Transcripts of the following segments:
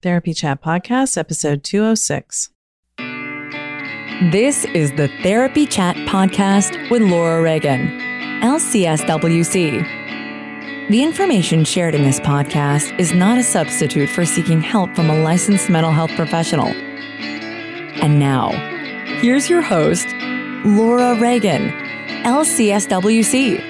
Therapy Chat Podcast, episode 206. This is the Therapy Chat Podcast with Laura Reagan, LCSWC. The information shared in this podcast is not a substitute for seeking help from a licensed mental health professional. And now, here's your host, Laura Reagan, LCSWC.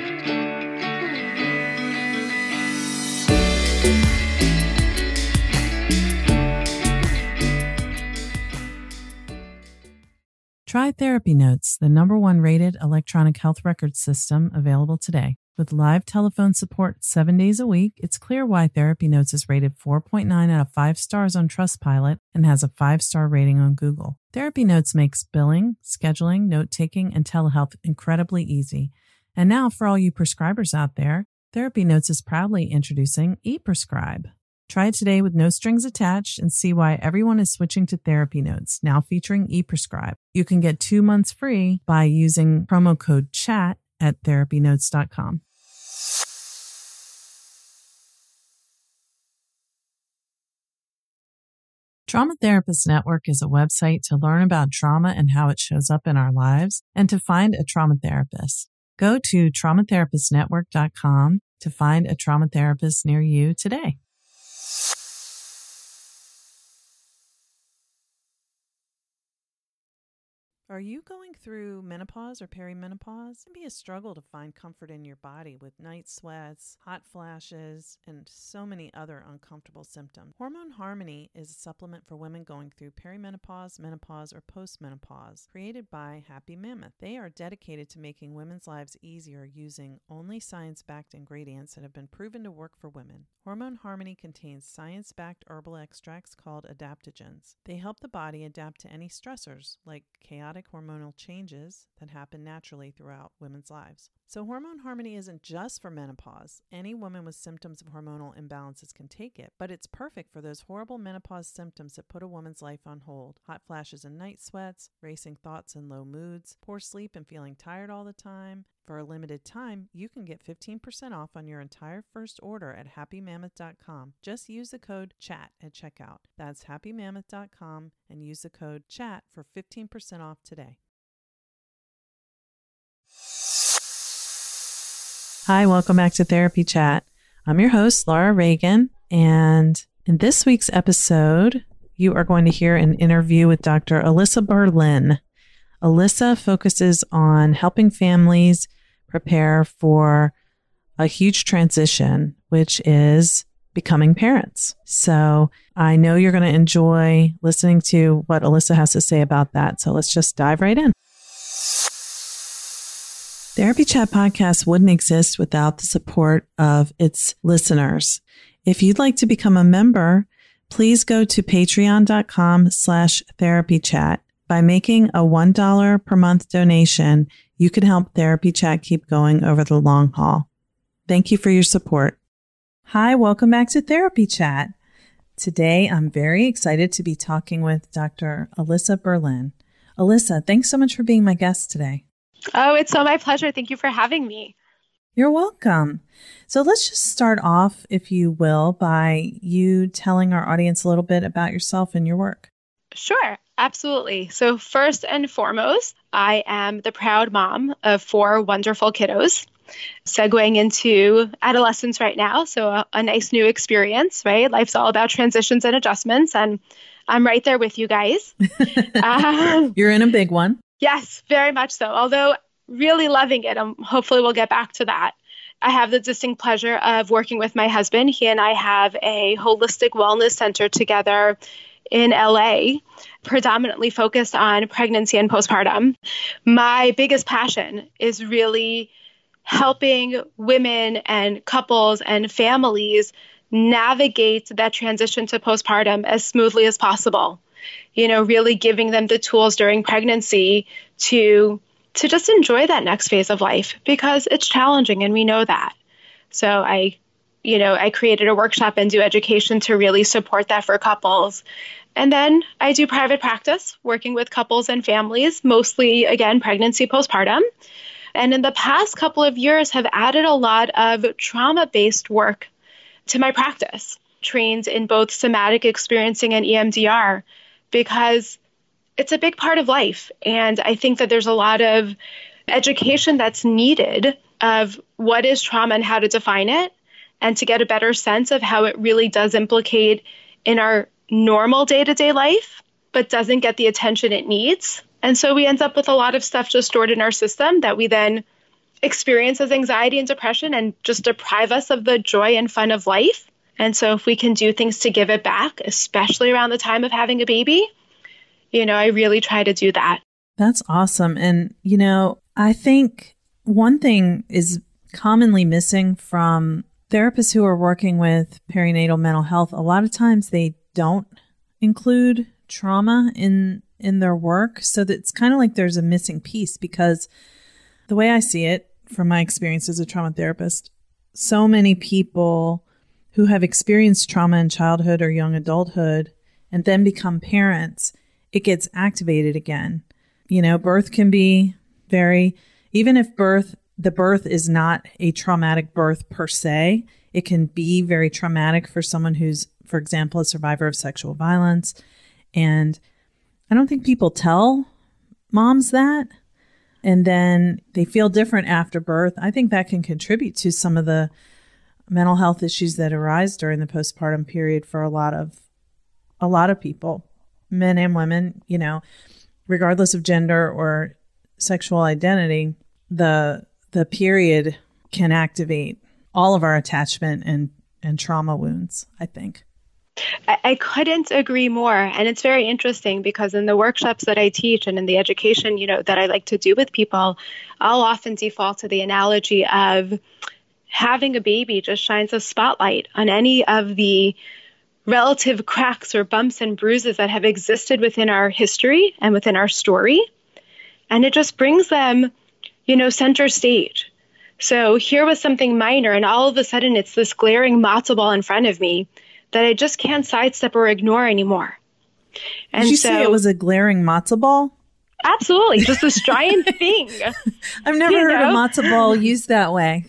Try Therapy Notes, the #1 rated electronic health record system available today. With live telephone support 7 days a week, it's clear why Therapy Notes is rated 4.9 out of 5 stars on Trustpilot and has a 5-star rating on Google. Therapy Notes makes billing, scheduling, note-taking, and telehealth incredibly easy. And now, for all you prescribers out there, Therapy Notes is proudly introducing ePrescribe. Try it today with no strings attached and see why everyone is switching to Therapy Notes, now featuring ePrescribe. You can get 2 months free by using promo code CHAT at therapynotes.com. Trauma Therapist Network is a website to learn about trauma and how it shows up in our lives and to find a trauma therapist. Go to traumatherapistnetwork.com to find a trauma therapist near you today. Are you going through menopause or perimenopause? It can be a struggle to find comfort in your body with night sweats, hot flashes, and so many other uncomfortable symptoms. Hormone Harmony is a supplement for women going through perimenopause, menopause, or postmenopause, created by Happy Mammoth. They are dedicated to making women's lives easier using only science-backed ingredients that have been proven to work for women. Hormone Harmony contains science-backed herbal extracts called adaptogens. They help the body adapt to any stressors, like chaotic hormonal changes that happen naturally throughout women's lives. So Hormone Harmony isn't just for menopause. Any woman with symptoms of hormonal imbalances can take it, but it's perfect for those horrible menopause symptoms that put a woman's life on hold. Hot flashes and night sweats, racing thoughts and low moods, poor sleep and feeling tired all the time. For a limited time, you can get 15% off on your entire first order at happymammoth.com. Just use the code CHAT at checkout. That's happymammoth.com and use the code CHAT for 15% off today. Hi, welcome back to Therapy Chat. I'm your host, Laura Reagan, and in this week's episode, you are going to hear an interview with Dr. Alyssa Berlin. Alyssa focuses on helping families prepare for a huge transition, which is becoming parents. So I know you're going to enjoy listening to what Alyssa has to say about that. So let's just dive right in. Therapy Chat Podcast wouldn't exist without the support of its listeners. If you'd like to become a member, please go to patreon.com/therapychat. By making a $1 per month donation, you can help Therapy Chat keep going over the long haul. Thank you for your support. Hi, welcome back to Therapy Chat. Today, I'm very excited to be talking with Dr. Alyssa Berlin. Alyssa, thanks so much for being my guest today. Oh, it's so my pleasure. Thank you for having me. You're welcome. So let's just start off, if you will, by you telling our audience a little bit about yourself and your work. Sure, absolutely. So first and foremost, I am the proud mom of 4 wonderful kiddos, segueing into adolescence right now. So a nice new experience, right? Life's all about transitions and adjustments, and I'm right there with you guys. You're in a big one. Yes, very much so. Although really loving it. Hopefully we'll get back to that. I have the distinct pleasure of working with my husband. He and I have a holistic wellness center together in LA, predominantly focused on pregnancy and postpartum. My biggest passion is really helping women and couples and families navigate that transition to postpartum as smoothly as possible. You know, really giving them the tools during pregnancy to just enjoy that next phase of life, because it's challenging and we know that. So I created a workshop and do education to really support that for couples. And then I do private practice working with couples and families, mostly, again, pregnancy, postpartum. And in the past couple of years have added a lot of trauma-based work to my practice. trained in both somatic experiencing and EMDR because it's a big part of life. And I think that there's a lot of education that's needed of what is trauma and how to define it, and to get a better sense of how it really does implicate in our normal day-to-day life, but doesn't get the attention it needs. And so we end up with a lot of stuff just stored in our system that we then experience as anxiety and depression and just deprive us of the joy and fun of life. And so if we can do things to give it back, especially around the time of having a baby, I really try to do that. That's awesome. And, I think one thing is commonly missing from therapists who are working with perinatal mental health. A lot of times they don't include trauma in their work. So that it's kind of like there's a missing piece, because the way I see it from my experience as a trauma therapist, so many people who have experienced trauma in childhood or young adulthood and then become parents, it gets activated again. Birth can be even if the birth is not a traumatic birth per se, it can be very traumatic for someone who's, for example, a survivor of sexual violence. And I don't think people tell moms that. And then they feel different after birth. I think that can contribute to some of the mental health issues that arise during the postpartum period for a lot of people, men and women, regardless of gender or sexual identity. The period can activate all of our attachment and trauma wounds, I think. I couldn't agree more. And it's very interesting because in the workshops that I teach and in the education, that I like to do with people, I'll often default to the analogy of having a baby just shines a spotlight on any of the relative cracks or bumps and bruises that have existed within our history and within our story. And it just brings them, center stage. So here was something minor, and all of a sudden it's this glaring matzo ball in front of me that I just can't sidestep or ignore anymore. And did you say it was a glaring matzo ball? Absolutely. Just this giant thing. I've never heard a matzo ball used that way.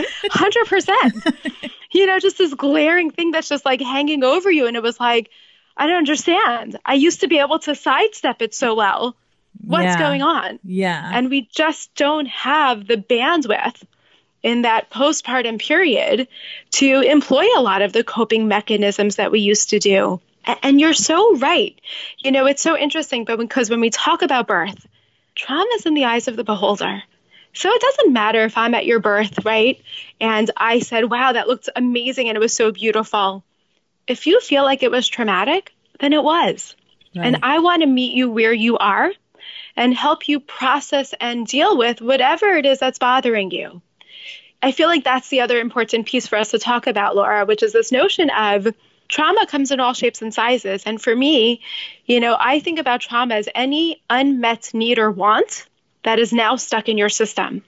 100%. Just this glaring thing that's just like hanging over you. And it was like, I don't understand. I used to be able to sidestep it so well. What's going on? Yeah. And we just don't have the bandwidth in that postpartum period to employ a lot of the coping mechanisms that we used to do. And you're so right. It's so interesting, but because when we talk about birth, trauma is in the eyes of the beholder. So it doesn't matter if I'm at your birth, right? And I said, wow, that looked amazing and it was so beautiful. If you feel like it was traumatic, then it was. Right. And I want to meet you where you are and help you process and deal with whatever it is that's bothering you. I feel like that's the other important piece for us to talk about, Laura, which is this notion of trauma comes in all shapes and sizes. And for me, I think about trauma as any unmet need or want that is now stuck in your system.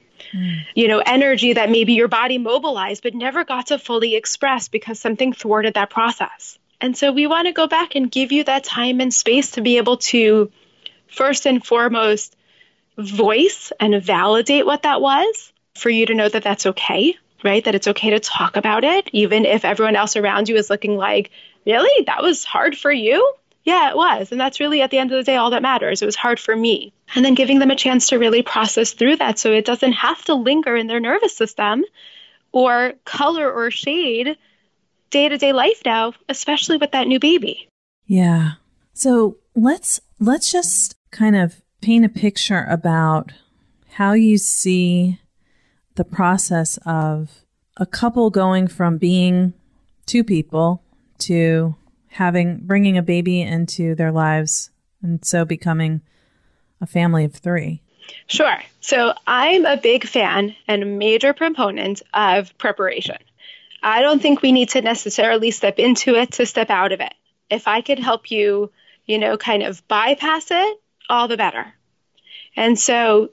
Energy that maybe your body mobilized but never got to fully express because something thwarted that process. And so we want to go back and give you that time and space to be able to, first and foremost, voice and validate what that was, for you to know that that's okay, right? That it's okay to talk about it, even if everyone else around you is looking like, really? That was hard for you? Yeah, it was. And that's really, at the end of the day, all that matters. It was hard for me. And then giving them a chance to really process through that so it doesn't have to linger in their nervous system or color or shade day-to-day life now, especially with that new baby. Yeah. So let's just kind of paint a picture about how you see the process of a couple going from being two people to bringing a baby into their lives, and so becoming a family of three. Sure. So I'm a big fan and a major proponent of preparation. I don't think we need to necessarily step into it to step out of it. If I could help you, kind of bypass it, all the better. And so,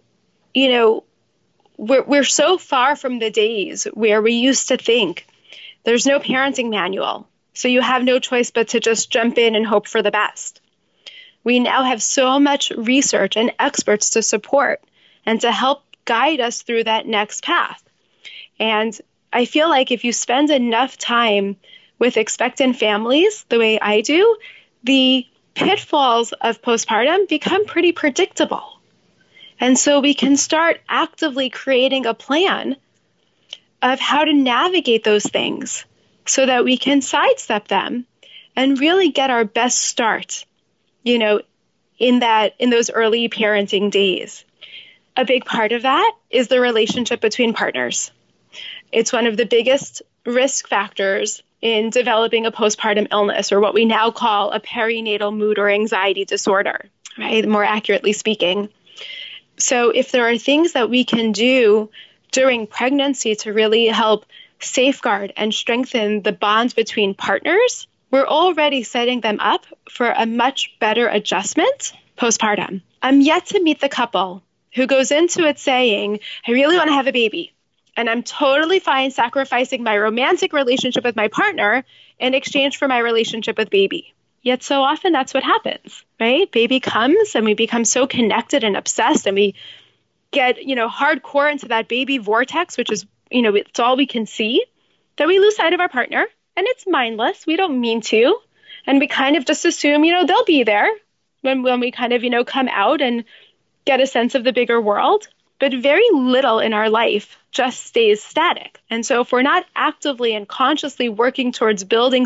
we're so far from the days where we used to think there's no parenting manual, so you have no choice but to just jump in and hope for the best. We now have so much research and experts to support and to help guide us through that next path. And I feel like if you spend enough time with expectant families, the way I do, the pitfalls of postpartum become pretty predictable. And so we can start actively creating a plan of how to navigate those things so that we can sidestep them and really get our best start, in those early parenting days. A big part of that is the relationship between partners. It's one of the biggest risk factors in developing a postpartum illness, or what we now call a perinatal mood or anxiety disorder, right? More accurately speaking. So if there are things that we can do during pregnancy to really help safeguard and strengthen the bonds between partners, we're already setting them up for a much better adjustment postpartum. I'm yet to meet the couple who goes into it saying, I really want to have a baby, and I'm totally fine sacrificing my romantic relationship with my partner in exchange for my relationship with baby. Yet so often that's what happens, right? Baby comes and we become so connected and obsessed, and we get, hardcore into that baby vortex, which is, it's all we can see, that we lose sight of our partner. And it's mindless. We don't mean to. And we kind of just assume, they'll be there when we kind of, come out and get a sense of the bigger world. But very little in our life just stays static. And so if we're not actively and consciously working towards building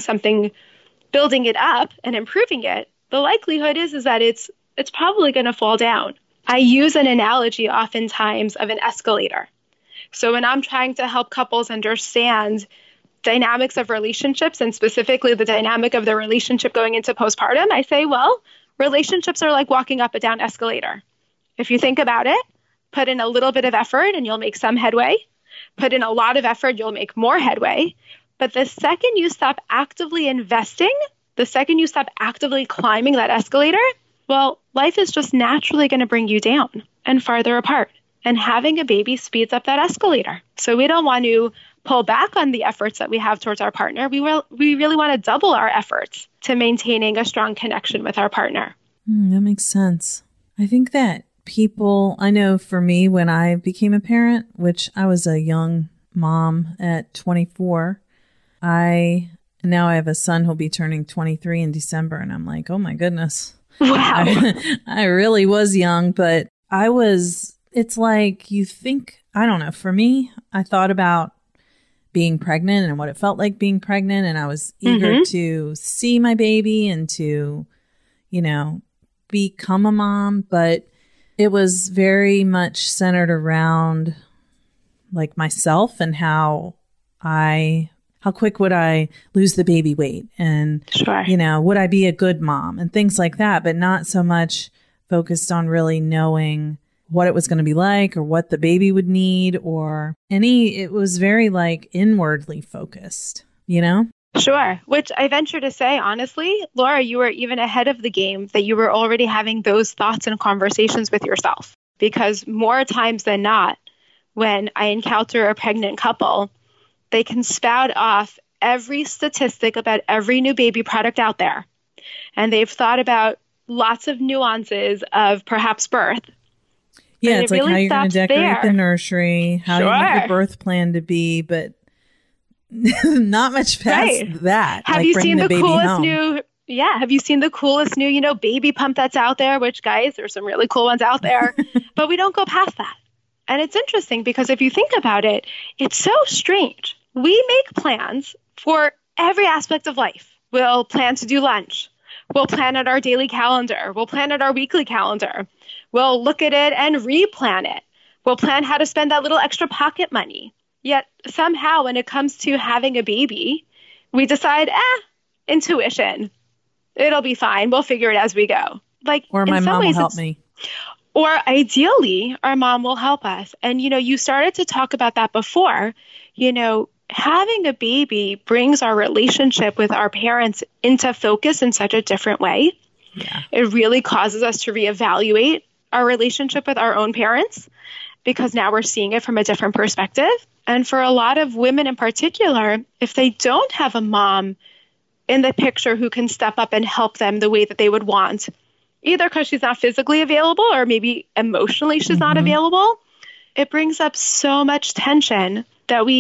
it up and improving it, the likelihood is that it's probably going to fall down. I use an analogy oftentimes of an escalator. So when I'm trying to help couples understand dynamics of relationships, and specifically the dynamic of the relationship going into postpartum, I say, well, relationships are like walking up a down escalator. If you think about it, put in a little bit of effort and you'll make some headway. Put in a lot of effort, you'll make more headway. But the second you stop actively investing, the second you stop actively climbing that escalator, well, life is just naturally going to bring you down and farther apart. And having a baby speeds up that escalator. So we don't want to pull back on the efforts that we have towards our partner. We really want to double our efforts to maintaining a strong connection with our partner. That makes sense. I think that I know for me, when I became a parent, which I was a young mom at 24, now I have a son who'll be turning 23 in December. And I'm like, oh my goodness. Wow. I really was young, but it's like you think, I don't know, for me, I thought about being pregnant and what it felt like being pregnant. And I was eager to see my baby and to, become a mom. But it was very much centered around like myself and how quick would I lose the baby weight? And, sure. Would I be a good mom and things like that, but not so much focused on really knowing what it was going to be like or what the baby would need it was very like inwardly focused, Sure. Which I venture to say, honestly, Laura, you were even ahead of the game, that you were already having those thoughts and conversations with yourself. Because more times than not, when I encounter a pregnant couple, they can spout off every statistic about every new baby product out there. And they've thought about lots of nuances of perhaps birth. Yeah, it's like how you're going to decorate the nursery, how you want your birth plan to be, but not much past that. Have you seen the coolest new? Yeah, have you seen the coolest new, baby pump that's out there? Which, guys, there's some really cool ones out there, but we don't go past that. And it's interesting because if you think about it, it's so strange. We make plans for every aspect of life. We'll plan to do lunch. We'll plan out our daily calendar. We'll plan out our weekly calendar. We'll look at it and replan it. We'll plan how to spend that little extra pocket money. Yet somehow when it comes to having a baby, we decide, intuition. It'll be fine. We'll figure it as we go. Or my mom will help me. Or ideally, our mom will help us. And, you started to talk about that before. Having a baby brings our relationship with our parents into focus in such a different way. Yeah. It really causes us to reevaluate our relationship with our own parents because now we're seeing it from a different perspective. And for a lot of women in particular, if they don't have a mom in the picture who can step up and help them the way that they would want, either because she's not physically available or maybe emotionally she's not available, it brings up so much tension that we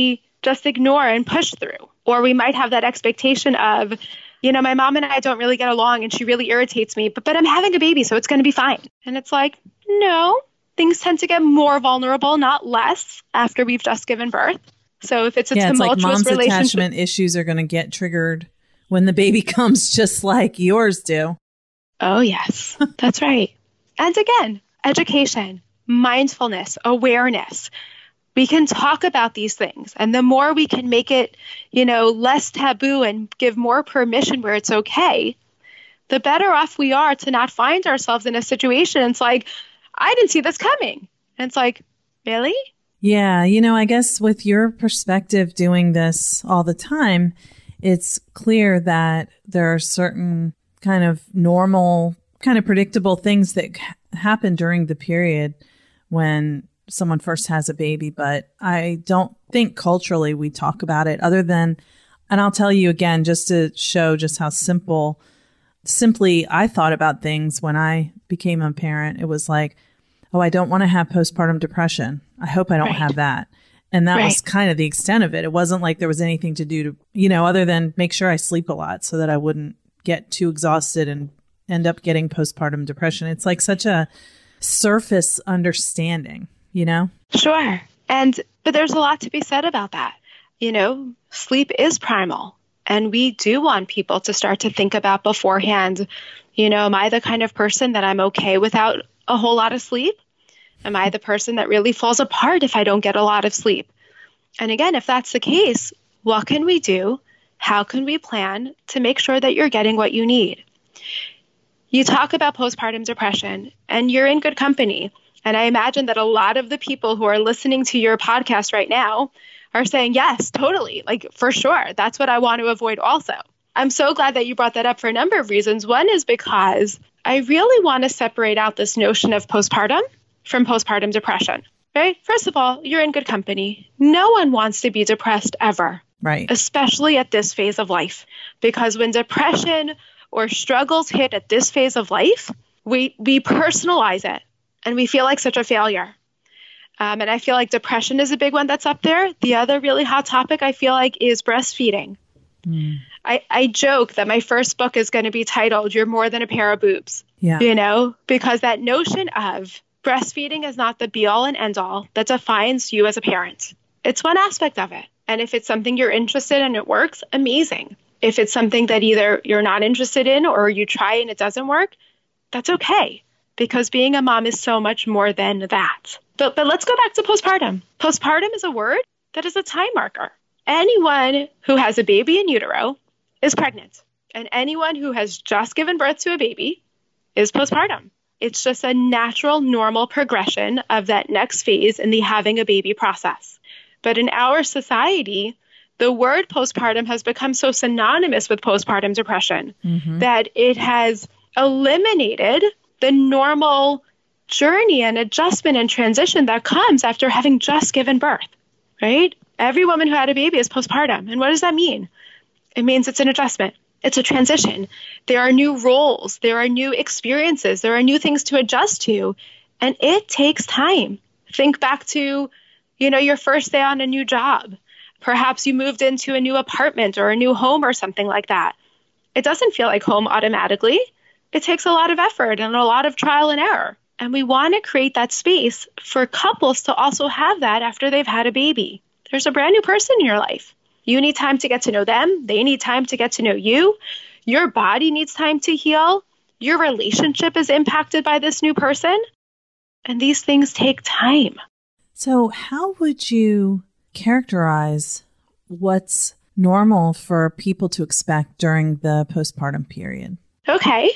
just ignore and push through. Or we might have that expectation of, my mom and I don't really get along and she really irritates me, but I'm having a baby, so it's going to be fine. And it's like, no, things tend to get more vulnerable, not less, after we've just given birth. So if it's a tumultuous like mom's relationship, attachment issues are going to get triggered when the baby comes, just like yours do. Oh, yes, that's right. And again, education, mindfulness, awareness. We can talk about these things. And the more we can make it, less taboo and give more permission where it's okay, the better off we are to not find ourselves in a situation. It's like, I didn't see this coming. And it's like, really? Yeah. I guess with your perspective doing this all the time, it's clear that there are certain kind of normal, kind of predictable things that happen during the period when someone first has a baby. But I don't think culturally we talk about it other than, and I'll tell you again, just to show just how simply I thought about things when I became a parent. It was like, oh, I don't want to have postpartum depression. I hope I don't have that. And that was kind of the extent of it. It wasn't like there was anything to do to, other than make sure I sleep a lot so that I wouldn't get too exhausted and end up getting postpartum depression. It's like such a surface understanding, Sure. But there's a lot to be said about that. Sleep is primal. And we do want people to start to think about beforehand, am I the kind of person that I'm okay without a whole lot of sleep? Am I the person that really falls apart if I don't get a lot of sleep? And again, if that's the case, what can we do? How can we plan to make sure that you're getting what you need? You talk about postpartum depression and you're in good company. And I imagine that a lot of the people who are listening to your podcast right now are saying, yes, totally, like for sure. That's what I want to avoid also. I'm so glad that you brought that up for a number of reasons. One is because I really want to separate out this notion of postpartum from postpartum depression, right? First of all, you're in good company. No one wants to be depressed ever, right? Especially at this phase of life, because when depression or struggles hit at this phase of life, we personalize it and we feel like such a failure. And I feel like depression is a big one that's up there. The other really hot topic I feel like is breastfeeding. I joke that my first book is going to be titled, You're More Than a Pair of Boobs, because that notion of breastfeeding is not the be all and end all that defines you as a parent. It's one aspect of it. And if it's something you're interested in and it works, amazing. If it's something that either you're not interested in or you try and it doesn't work, that's okay. Because being a mom is so much more than that. But let's go back to postpartum. Postpartum is a word that is a time marker. Anyone who has a baby in utero is pregnant. And anyone who has just given birth to a baby is postpartum. It's just a natural, normal progression of that next phase in the having a baby process. But in our society, the word postpartum has become so synonymous with postpartum depression that it has eliminated the normal journey and adjustment and transition that comes after having just given birth, right? Every woman who had a baby is postpartum. And what does that mean? It means it's an adjustment. It's a transition. There are new roles. There are new experiences. There are new things to adjust to. And it takes time. Think back to, your first day on a new job. Perhaps you moved into a new apartment or a new home or something like that. It doesn't feel like home automatically. It takes a lot of effort and a lot of trial and error. And we want to create that space for couples to also have that after they've had a baby. There's a brand new person in your life. You need time to get to know them. They need time to get to know you. Your body needs time to heal. Your relationship is impacted by this new person. And these things take time. So how would you characterize what's normal for people to expect during the postpartum period? Okay.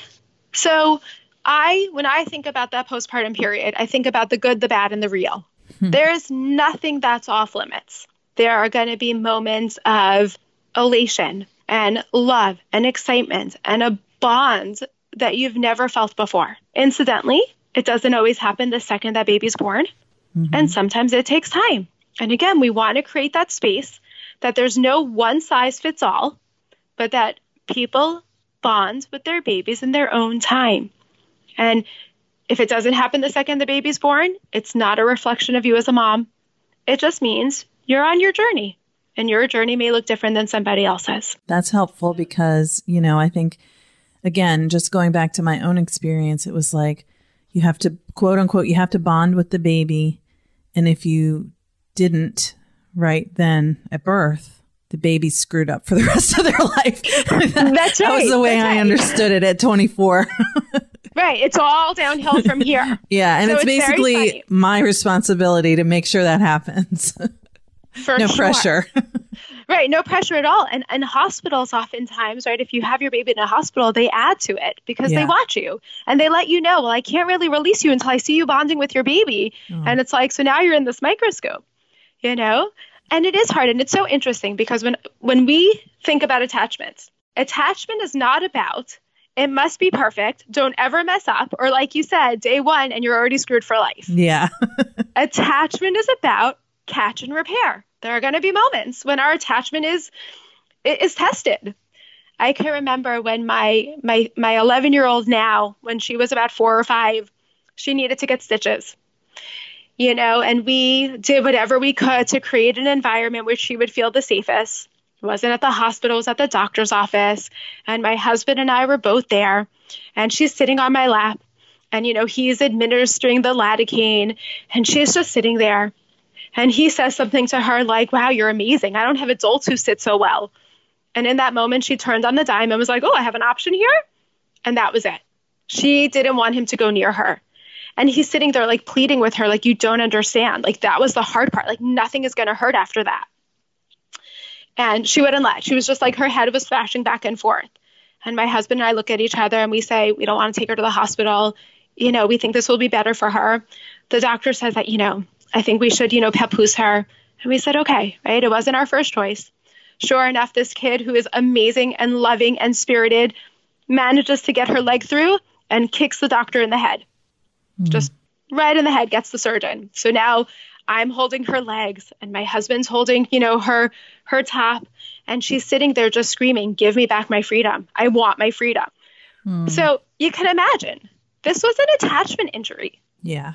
So when I think about that postpartum period, I think about the good, the bad, and the real. There is nothing that's off limits. There are going to be moments of elation and love and excitement and a bond that you've never felt before. Incidentally, it doesn't always happen the second that baby's born. And sometimes it takes time. And again, we want to create that space that there's no one size fits all, but that people bond with their babies in their own time. And if it doesn't happen the second the baby's born, it's not a reflection of you as a mom. It just means you're on your journey. And your journey may look different than somebody else's. That's helpful because, I think, again, just going back to my own experience, it was like you have to, quote unquote, you have to bond with the baby. And if you didn't right then at birth, the baby's screwed up for the rest of their life. That's right. That was the way I understood it at 24. Right. It's all downhill from here. Yeah. And so it's basically my responsibility to make sure that happens. No pressure. Right. No pressure at all. And hospitals oftentimes, right, if you have your baby in a hospital, they add to it because they watch you and they let you know, well, I can't really release you until I see you bonding with your baby. Oh. And it's like, so now you're in this microscope, And it is hard. And it's so interesting because when we think about attachment is not about, it must be perfect. Don't ever mess up. Or like you said, day one and you're already screwed for life. Yeah. Attachment is about catch and repair. There are going to be moments when our attachment is tested. I can remember when my 11-year-old now, when she was about 4 or 5, she needed to get stitches. And we did whatever we could to create an environment where she would feel the safest. It wasn't at the hospital, it was at the doctor's office. And my husband and I were both there. And she's sitting on my lap. And, he's administering the lidocaine. And she's just sitting there. And he says something to her like, wow, you're amazing. I don't have adults who sit so well. And in that moment, she turned on the dime and was like, oh, I have an option here. And that was it. She didn't want him to go near her. And he's sitting there like pleading with her, like, you don't understand. Like, that was the hard part. Like, nothing is going to hurt after that. And she wouldn't let. She was just like, her head was flashing back and forth. And my husband and I look at each other and we say, we don't want to take her to the hospital. We think this will be better for her. The doctor says that, I think we should, papoose her. And we said, okay, right? It wasn't our first choice. Sure enough, this kid who is amazing and loving and spirited manages to get her leg through and kicks the doctor in the head. Just right in the head, gets the surgeon. So now I'm holding her legs and my husband's holding, her top. And she's sitting there just screaming, give me back my freedom. I want my freedom. So you can imagine this was an attachment injury. Yeah.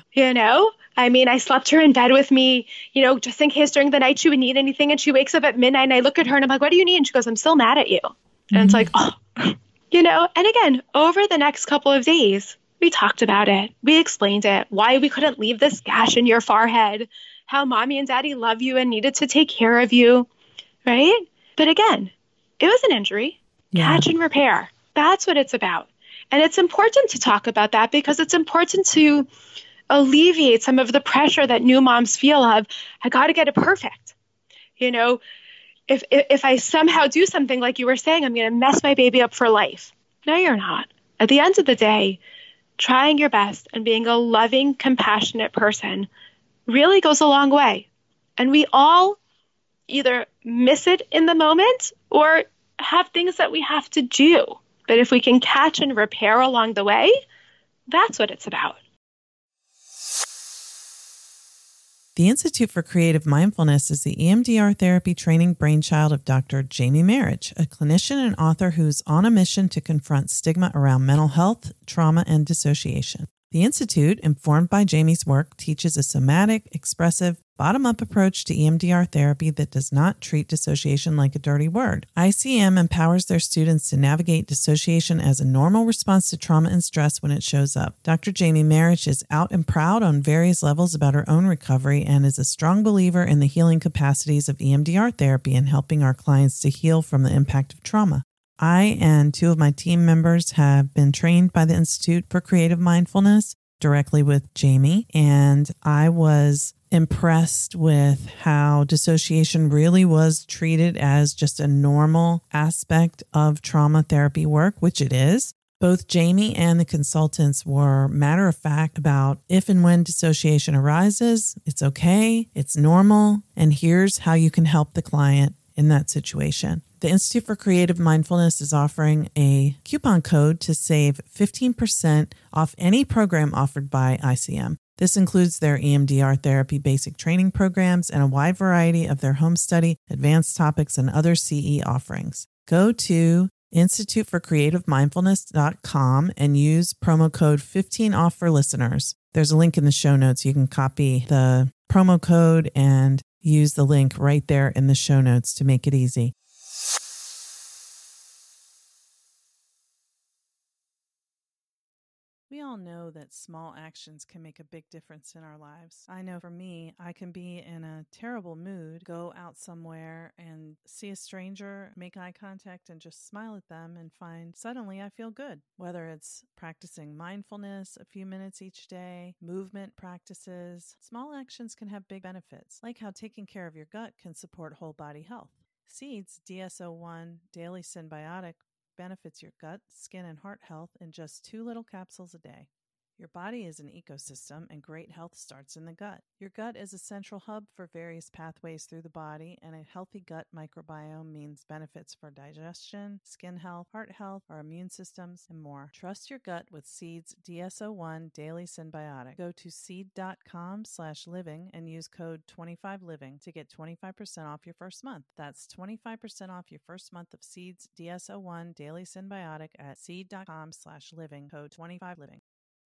I slept her in bed with me, just in case during the night she would need anything. And she wakes up at midnight and I look at her and I'm like, what do you need? And she goes, I'm still mad at you. And it's like, oh, and again, over the next couple of days, we talked about it. We explained it, why we couldn't leave this gash in your forehead, how mommy and daddy love you and needed to take care of you, right? But again, it was an injury. Yeah. Catch and repair. That's what it's about. And it's important to talk about that because it's important to alleviate some of the pressure that new moms feel of, I got to get it perfect. If I somehow do something like you were saying, I'm going to mess my baby up for life. No, you're not. At the end of the day, trying your best and being a loving, compassionate person really goes a long way. And we all either miss it in the moment or have things that we have to do. But if we can catch and repair along the way, that's what it's about. The Institute for Creative Mindfulness is the EMDR therapy training brainchild of Dr. Jamie Marich, a clinician and author who's on a mission to confront stigma around mental health, trauma, and dissociation. The Institute, informed by Jamie's work, teaches a somatic, expressive, bottom-up approach to EMDR therapy that does not treat dissociation like a dirty word. ICM empowers their students to navigate dissociation as a normal response to trauma and stress when it shows up. Dr. Jamie Marich is out and proud on various levels about her own recovery and is a strong believer in the healing capacities of EMDR therapy and helping our clients to heal from the impact of trauma. I and 2 of my team members have been trained by the Institute for Creative Mindfulness directly with Jamie, and I was impressed with how dissociation really was treated as just a normal aspect of trauma therapy work, which it is. Both Jamie and the consultants were matter of fact about if and when dissociation arises, it's okay, it's normal, and here's how you can help the client in that situation. The Institute for Creative Mindfulness is offering a coupon code to save 15% off any program offered by ICM. This includes their EMDR therapy basic training programs and a wide variety of their home study, advanced topics, and other CE offerings. Go to instituteforcreativemindfulness.com and use promo code 15OFF for listeners. There's a link in the show notes. You can copy the promo code and use the link right there in the show notes to make it easy. We all know that small actions can make a big difference in our lives. I know for me, I can be in a terrible mood, go out somewhere and see a stranger, make eye contact and just smile at them and find suddenly I feel good. Whether it's practicing mindfulness a few minutes each day, movement practices, small actions can have big benefits, like how taking care of your gut can support whole body health. Seeds DS-01 Daily Synbiotic benefits your gut, skin, and heart health in just 2 little capsules a day. Your body is an ecosystem, and great health starts in the gut. Your gut is a central hub for various pathways through the body, and a healthy gut microbiome means benefits for digestion, skin health, heart health, our immune systems, and more. Trust your gut with Seed's DS-01 Daily Synbiotic. Go to seed.com/living and use code 25living to get 25% off your first month. That's 25% off your first month of Seed's DS-01 Daily Synbiotic at seed.com/living, code 25living.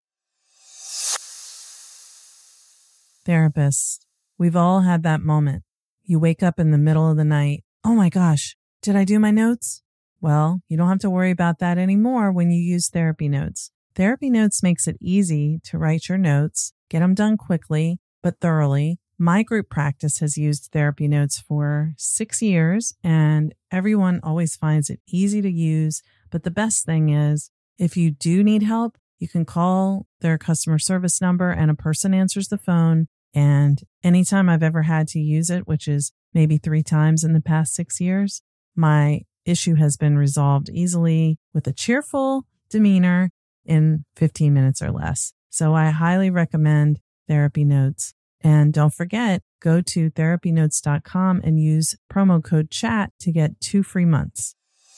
Therapists, we've all had that moment. You wake up in the middle of the night. Oh my gosh, did I do my notes? Well, you don't have to worry about that anymore when you use Therapy Notes. Therapy Notes makes it easy to write your notes, get them done quickly, but thoroughly. My group practice has used Therapy Notes for 6 years, and everyone always finds it easy to use. But the best thing is, if you do need help, you can call their customer service number and a person answers the phone. And anytime I've ever had to use it, which is maybe 3 times in the past 6 years, my issue has been resolved easily with a cheerful demeanor in 15 minutes or less. So I highly recommend Therapy Notes. And don't forget, go to therapynotes.com and use promo code CHAT to get 2 free months.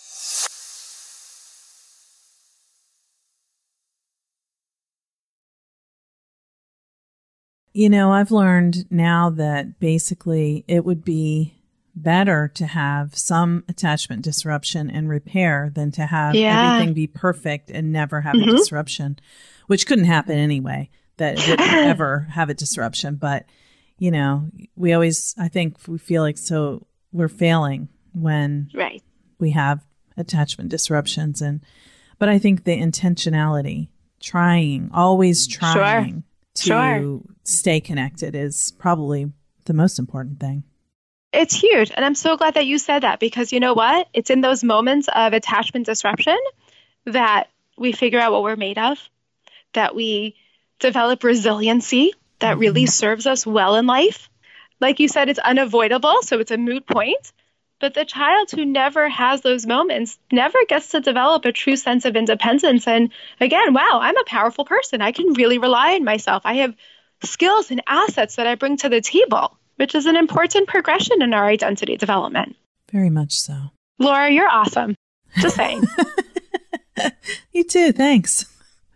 You know, I've learned now that basically it would be better to have some attachment disruption and repair than to have everything be perfect and never have a disruption, which couldn't happen anyway, that it wouldn't ever have a disruption. But, you know, I think we feel like so we're failing when we have attachment disruptions. But I think the intentionality, always trying to stay connected is probably the most important thing. It's huge. And I'm so glad that you said that, because you know what? It's in those moments of attachment disruption that we figure out what we're made of, that we develop resiliency that really serves us well in life. Like you said, it's unavoidable, so it's a moot point. But the child who never has those moments never gets to develop a true sense of independence. And again, wow, I'm a powerful person. I can really rely on myself. I have skills and assets that I bring to the table, which is an important progression in our identity development. Very much so. Laura, you're awesome. Just saying. You too. Thanks.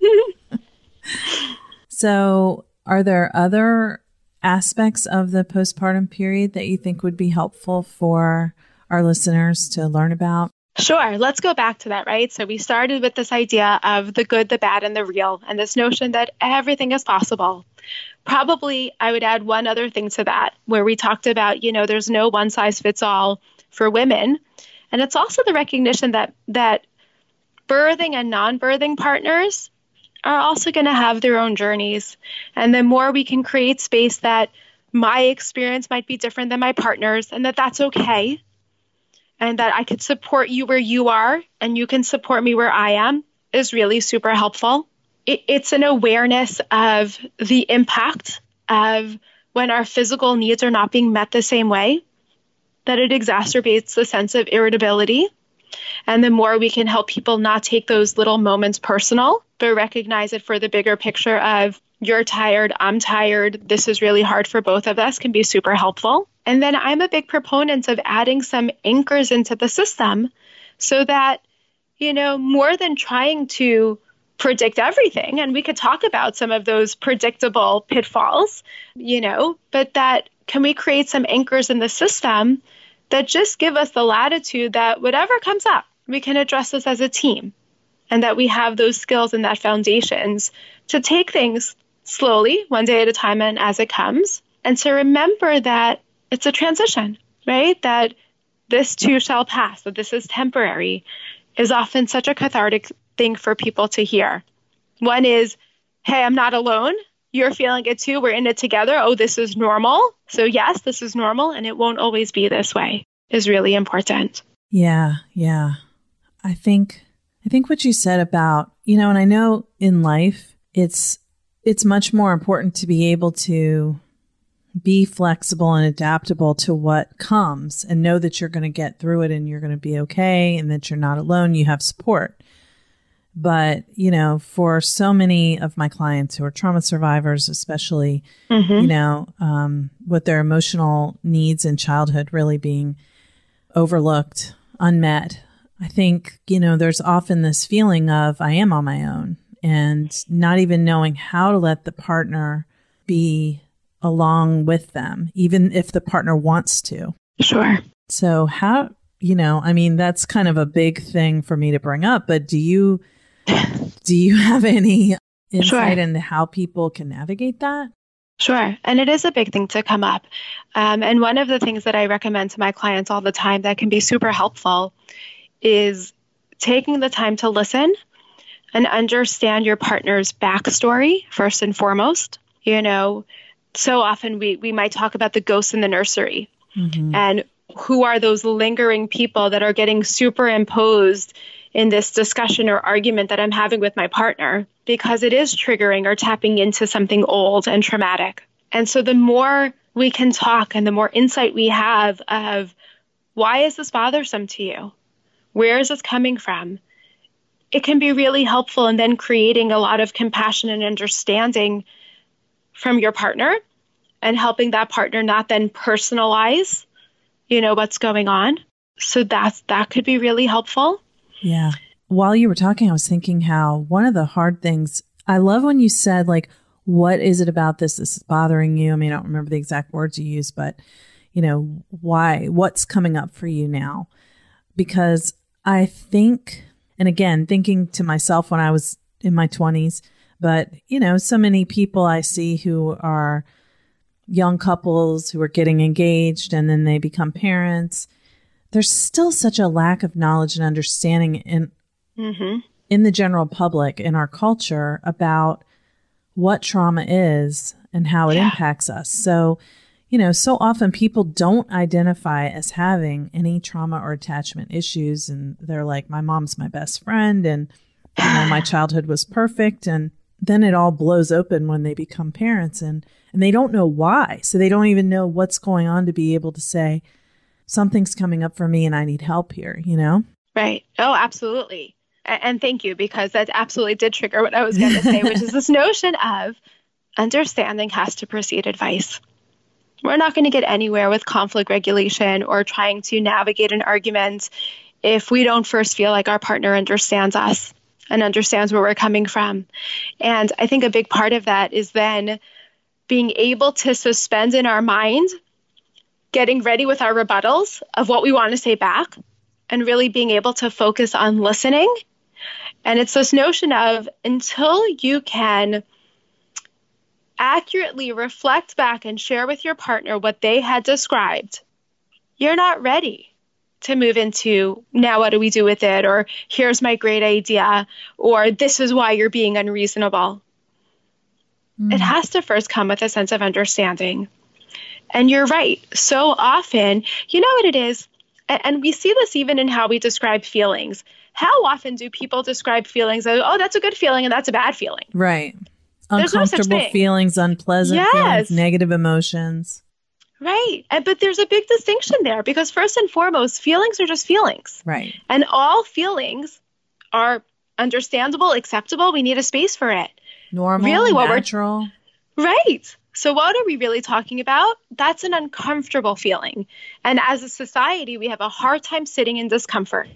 So are there other aspects of the postpartum period that you think would be helpful for our listeners to learn about? Sure. Let's go back to that, right? So we started with this idea of the good, the bad, and the real, and this notion that everything is possible. Probably I would add one other thing to that, where we talked about, there's no one size fits all for women. And it's also the recognition that birthing and non-birthing partners are also going to have their own journeys. And the more we can create space that my experience might be different than my partner's, and that's okay, and that I could support you where you are and you can support me where I am, is really super helpful. It's an awareness of the impact of when our physical needs are not being met the same way, that it exacerbates the sense of irritability. And the more we can help people not take those little moments personal, but recognize it for the bigger picture of you're tired, I'm tired, this is really hard for both of us, can be super helpful. And then I'm a big proponent of adding some anchors into the system so that, more than trying to predict everything, and we could talk about some of those predictable pitfalls, but that can we create some anchors in the system that just give us the latitude that whatever comes up, we can address this as a team, and that we have those skills and that foundations to take things slowly, one day at a time and as it comes, and to remember that it's a transition, right? That this too shall pass, that this is temporary, is often such a cathartic thing for people to hear. One is, hey, I'm not alone. You're feeling it too. We're in it together. Oh, this is normal. So yes, this is normal, and it won't always be this way is really important. Yeah. I think what you said about, and I know in life, it's much more important to be able to be flexible and adaptable to what comes and know that you're going to get through it and you're going to be okay and that you're not alone. You have support. But, for so many of my clients who are trauma survivors, especially, with their emotional needs in childhood really being overlooked, unmet, I think, there's often this feeling of I am on my own and not even knowing how to let the partner be along with them, even if the partner wants to. Sure. So how, that's kind of a big thing for me to bring up, but do you have any insight into how people can navigate that? Sure. And it is a big thing to come up. And one of the things that I recommend to my clients all the time that can be super helpful is taking the time to listen and understand your partner's backstory first and foremost. So often we might talk about the ghosts in the nursery and who are those lingering people that are getting superimposed in this discussion or argument that I'm having with my partner, because it is triggering or tapping into something old and traumatic. And so the more we can talk and the more insight we have of why is this bothersome to you? Where is this coming from? It can be really helpful in then creating a lot of compassion and understanding from your partner and helping that partner not then personalize, what's going on. So that could be really helpful. Yeah. While you were talking, I was thinking how one of the hard things, I love when you said, like, what is it about this is bothering you? I mean, I don't remember the exact words you used, but, why, what's coming up for you now? Because I think, and again, thinking to myself when I was in my 20s, but, so many people I see who are young couples who are getting engaged and then they become parents. There's still such a lack of knowledge and understanding in the general public, in our culture, about what trauma is and how it impacts us. So, so often people don't identify as having any trauma or attachment issues. And they're like, my mom's my best friend and my childhood was perfect. And then it all blows open when they become parents and they don't know why. So they don't even know what's going on to be able to say, something's coming up for me and I need help here, Right. Oh, absolutely. And thank you, because that absolutely did trigger what I was going to say, which is this notion of understanding has to precede advice. We're not going to get anywhere with conflict regulation or trying to navigate an argument if we don't first feel like our partner understands us and understands where we're coming from. And I think a big part of that is then being able to suspend in our mind getting ready with our rebuttals of what we want to say back and really being able to focus on listening. And it's this notion of until you can accurately reflect back and share with your partner what they had described, you're not ready to move into, now what do we do with it? Or here's my great idea, or this is why you're being unreasonable. It has to first come with a sense of understanding. And you're right. So often, you know what it is? And we see this even in how we describe feelings. How often do people describe feelings as, oh, that's a good feeling and that's a bad feeling? Right. There's Uncomfortable no such thing. Feelings, unpleasant feelings, negative emotions. Right. But there's a big distinction there because first and foremost, feelings are just feelings. Right. And all feelings are understandable, acceptable. We need a space for it. Normal, really, natural. Right. So what are we really talking about? That's an uncomfortable feeling. And as a society, we have a hard time sitting in discomfort.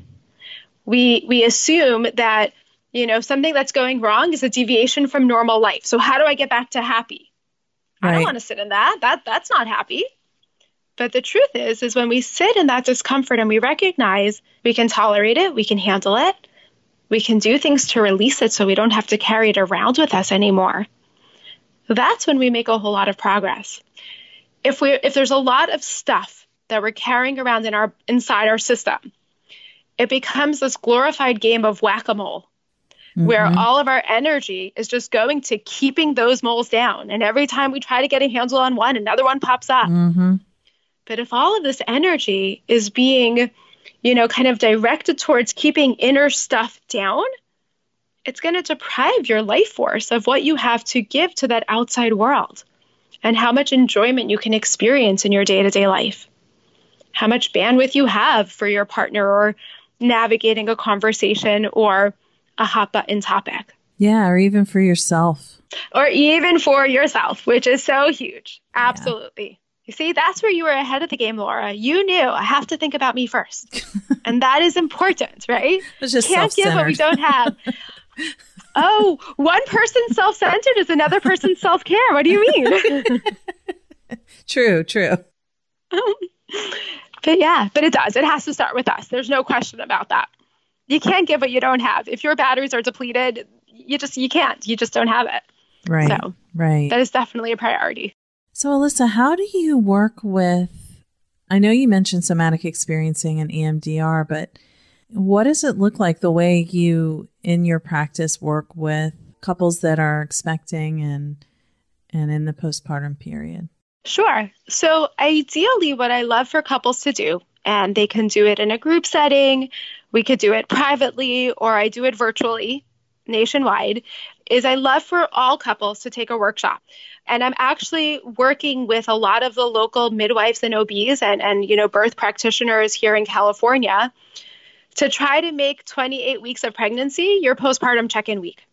We assume that, something that's going wrong is a deviation from normal life. So how do I get back to happy? Right. I don't want to sit in that. That's not happy. But the truth is when we sit in that discomfort and we recognize we can tolerate it, we can handle it, we can do things to release it so we don't have to carry it around with us anymore. That's when we make a whole lot of progress. if there's a lot of stuff that we're carrying around inside our system, it becomes this glorified game of whack-a-mole, where all of our energy is just going to keeping those moles down. And every time we try to get a handle on one, another one pops up. But if all of this energy is being, kind of directed towards keeping inner stuff down, it's going to deprive your life force of what you have to give to that outside world and how much enjoyment you can experience in your day-to-day life, how much bandwidth you have for your partner or navigating a conversation or a hot button topic. Yeah, or even for yourself. Or even for yourself, which is so huge. Absolutely. Yeah. You see, that's where you were ahead of the game, Laura. You knew I have to think about me first. And that is important, right? It's just can't give what we don't have. Oh, one person's self-centered is another person's self-care. What do you mean? True. But it does. It has to start with us. There's no question about that. You can't give what you don't have. If your batteries are depleted, you can't. You just don't have it. Right. So right. That is definitely a priority. So Alyssa, how do you work with, I know you mentioned somatic experiencing and EMDR, but what does it look like the way you, in your practice, work with couples that are expecting and in the postpartum period? Sure. So ideally, what I love for couples to do, and they can do it in a group setting, we could do it privately, or I do it virtually nationwide, is I love for all couples to take a workshop. And I'm actually working with a lot of the local midwives and OBs and birth practitioners here in California to try to make 28 weeks of pregnancy your postpartum check-in week.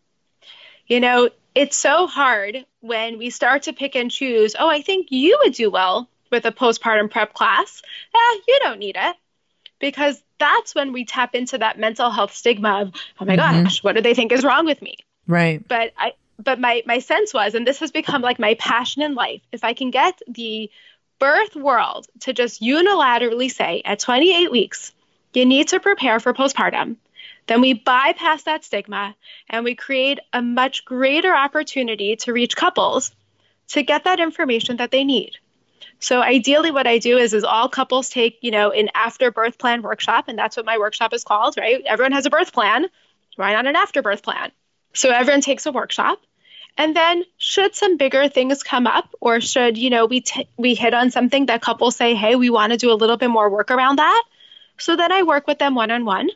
It's so hard when we start to pick and choose, I think you would do well with a postpartum prep class. You don't need it. Because that's when we tap into that mental health stigma of, oh my gosh, what do they think is wrong with me? Right. But my sense was, and this has become like my passion in life, if I can get the birth world to just unilaterally say at 28 weeks, you need to prepare for postpartum, then we bypass that stigma and we create a much greater opportunity to reach couples to get that information that they need. So ideally what I do is all couples take, an after birth plan workshop, and that's what my workshop is called, right? Everyone has a birth plan. Why not an after birth plan? So everyone takes a workshop. And then should some bigger things come up, or should, we hit on something that couples say, hey, we want to do a little bit more work around that. So then I work with them one-on-one.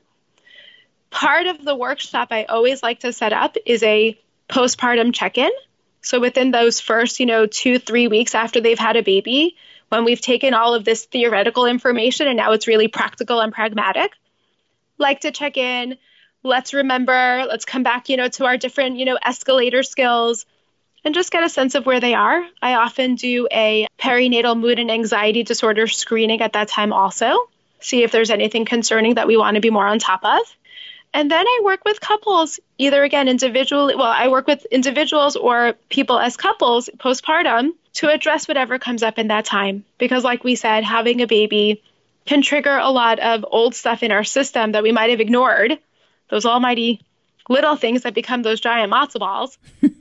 Part of the workshop I always like to set up is a postpartum check-in. So within those first, 2-3 weeks after they've had a baby, when we've taken all of this theoretical information and now it's really practical and pragmatic, like to check in. Let's remember, let's come back, to our different, escalator skills and just get a sense of where they are. I often do a perinatal mood and anxiety disorder screening at that time also, see if there's anything concerning that we want to be more on top of. And then I work with couples, either again, individually. Well, I work with individuals or people as couples postpartum to address whatever comes up in that time. Because like we said, having a baby can trigger a lot of old stuff in our system that we might have ignored. Those almighty little things that become those giant matzo balls.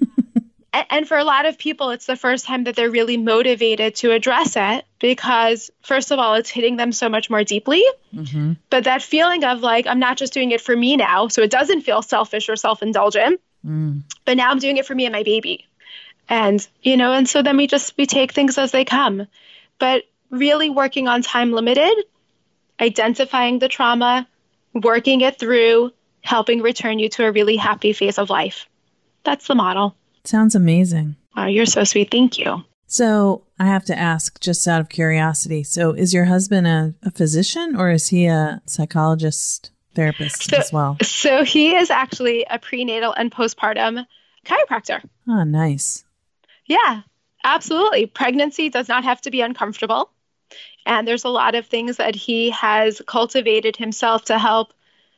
And for a lot of people, it's the first time that they're really motivated to address it because, first of all, it's hitting them so much more deeply. Mm-hmm. But that feeling of like, I'm not just doing it for me now, so it doesn't feel selfish or self-indulgent, but now I'm doing it for me and my baby. And, and so then we take things as they come. But really working on time limited, identifying the trauma, working it through, helping return you to a really happy phase of life. That's the model. Sounds amazing. Oh, you're so sweet. Thank you. So I have to ask, just out of curiosity, so is your husband a physician or is he a psychologist, therapist as well? So he is actually a prenatal and postpartum chiropractor. Oh, nice. Yeah, absolutely. Pregnancy does not have to be uncomfortable. And there's a lot of things that he has cultivated himself to help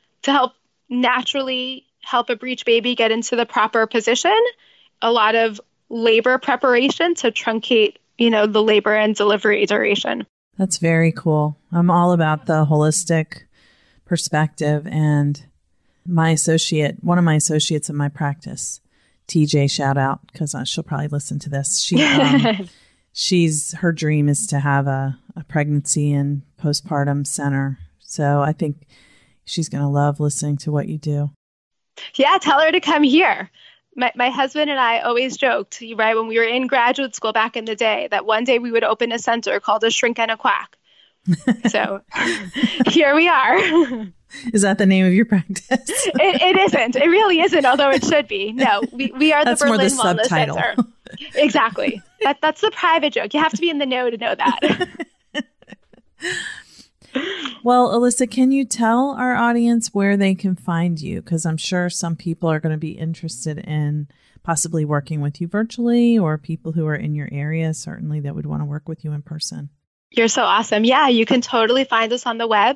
naturally help a breech baby get into the proper position. A lot of labor preparation to truncate, the labor and delivery duration. That's very cool. I'm all about the holistic perspective. And one of my associates in my practice, TJ, shout out, because she'll probably listen to this. her dream is to have a pregnancy and postpartum center. So I think she's going to love listening to what you do. Yeah, tell her to come here. My husband and I always joked, right, when we were in graduate school back in the day, that one day we would open a center called A Shrink and a Quack. So here we are. Is that the name of your practice? It isn't. It really isn't, although it should be. No, we are the Berlin Wellness Center. Exactly. That's the private joke. You have to be in the know to know that. Well, Alyssa, can you tell our audience where they can find you? Because I'm sure some people are going to be interested in possibly working with you virtually, or people who are in your area, certainly, that would want to work with you in person. You're so awesome. Yeah, you can totally find us on the web,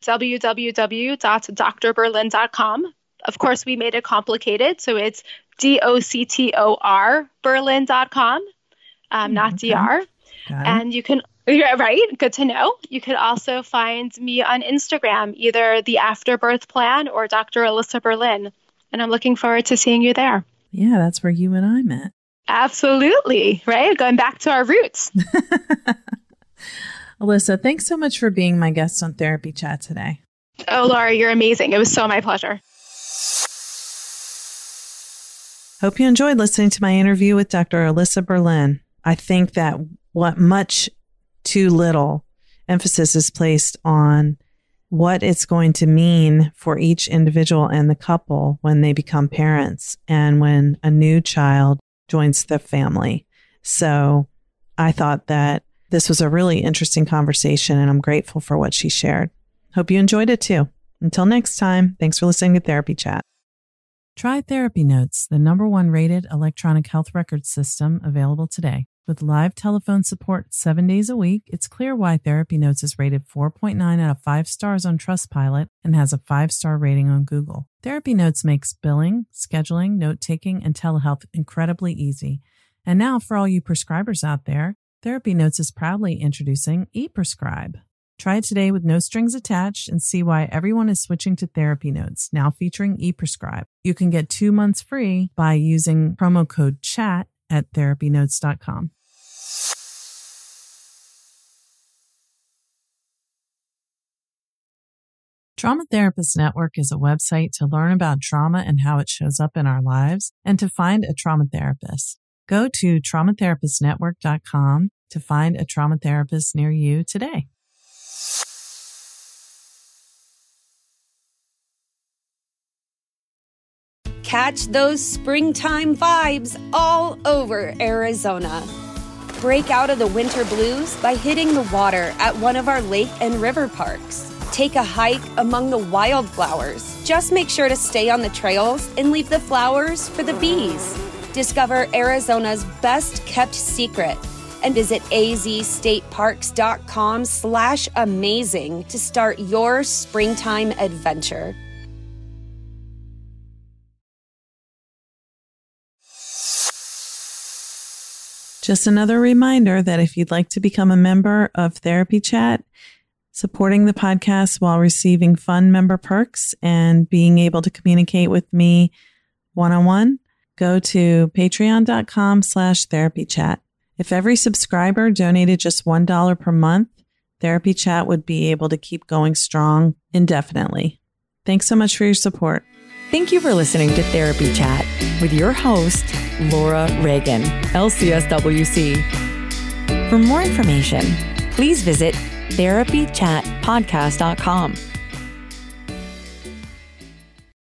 www.drberlin.com. Of course, we made it complicated, so it's DOCTOR Berlin.com, not DR. And you can, yeah, right? Good to know. You could also find me on Instagram, either the Afterbirth Plan or Dr. Alyssa Berlin. And I'm looking forward to seeing you there. Yeah, that's where you and I met. Absolutely, right? Going back to our roots. Alyssa, thanks so much for being my guest on Therapy Chat today. Oh, Laura, you're amazing. It was so my pleasure. Hope you enjoyed listening to my interview with Dr. Alyssa Berlin. I think that what much too little emphasis is placed on what it's going to mean for each individual and the couple when they become parents and when a new child joins the family. So I thought that this was a really interesting conversation, and I'm grateful for what she shared. Hope you enjoyed it too. Until next time, thanks for listening to Therapy Chat. Try Therapy Notes, the #1 rated electronic health record system available today. With live telephone support 7 days a week, it's clear why Therapy Notes is rated 4.9 out of 5 stars on Trustpilot and has a 5-star rating on Google. Therapy Notes makes billing, scheduling, note-taking, and telehealth incredibly easy. And now, for all you prescribers out there, Therapy Notes is proudly introducing ePrescribe. Try it today with no strings attached and see why everyone is switching to Therapy Notes, now featuring ePrescribe. You can get 2 months free by using promo code CHAT at therapynotes.com. Trauma Therapist Network is a website to learn about trauma and how it shows up in our lives and to find a trauma therapist. Go to traumatherapistnetwork.com to find a trauma therapist near you today. Catch those springtime vibes all over Arizona. Break out of the winter blues by hitting the water at one of our lake and river parks. Take a hike among the wildflowers. Just make sure to stay on the trails and leave the flowers for the bees. Discover Arizona's best kept secret and visit azstateparks.com/amazing to start your springtime adventure. Just another reminder that if you'd like to become a member of Therapy Chat, supporting the podcast while receiving fun member perks and being able to communicate with me one-on-one, go to patreon.com/therapychat. If every subscriber donated just $1 per month, Therapy Chat would be able to keep going strong indefinitely. Thanks so much for your support. Thank you for listening to Therapy Chat with your host, Laura Reagan, LCSWC. For more information, please visit therapychatpodcast.com.